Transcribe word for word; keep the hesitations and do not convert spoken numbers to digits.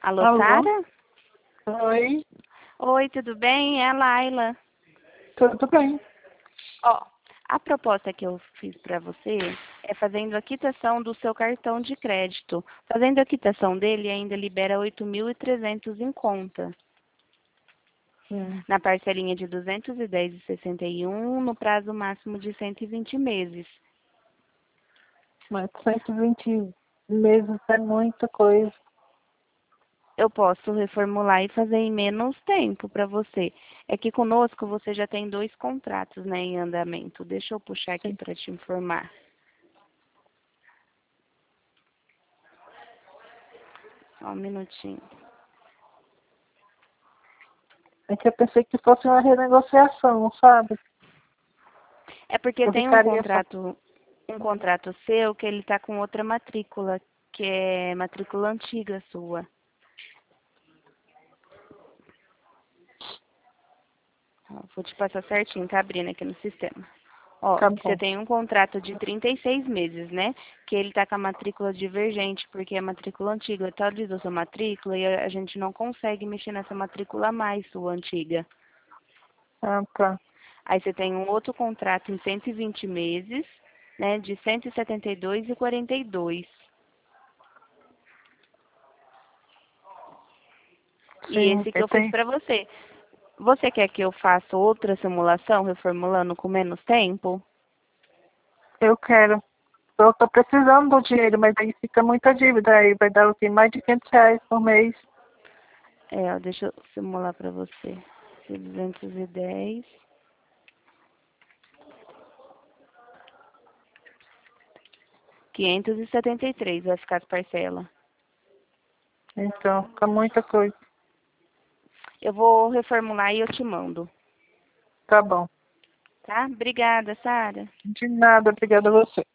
Alô, Alô? Sara? Oi, Oi, tudo bem? É a Laila. tudo bem? Ó, a proposta que eu fiz para você é fazendo a quitação do seu cartão de crédito. Fazendo a quitação dele, ainda libera oito mil e trezentos em conta. Hum. Na parcelinha de duzentos e dez vírgula sessenta e um, no prazo máximo de cento e vinte meses. Mas cento e vinte meses é muita coisa. Eu posso reformular e fazer em menos tempo para você. É que conosco você já tem dois contratos, né, em andamento. Deixa eu puxar aqui Sim. para te informar. Só um minutinho. É que eu pensei que fosse uma renegociação, sabe? É porque Eu tem um ficaria só. contrato, um contrato seu que ele está com outra matrícula, que é matrícula antiga sua. Ó, vou te passar certinho, tá abrindo aqui no sistema. Ó, Tá que você bom. tem um contrato de trinta e seis meses, né? Que ele tá com a matrícula divergente, porque a matrícula antiga atualizou sua matrícula e a a gente não consegue mexer nessa matrícula a mais sua antiga. Ah, tá. Aí você tem um outro contrato em cento e vinte meses, né? De cento e setenta e dois e quarenta e dois. E Sim, esse que eu eu fiz tenho. para você. Você quer que eu faça outra simulação, reformulando com menos tempo? Eu quero. Eu tô precisando do dinheiro, mas aí fica muita dívida. Aí vai dar o quê? Mais de quinhentos reais por mês. É, ó, deixa eu simular para você. Esse duzentos e dez. quinhentos e setenta e três vai ficar as parcelas. Então, fica muita coisa. Eu vou reformular e eu te mando, Tá bom. tá? Obrigada, Sara. De nada, obrigada a você.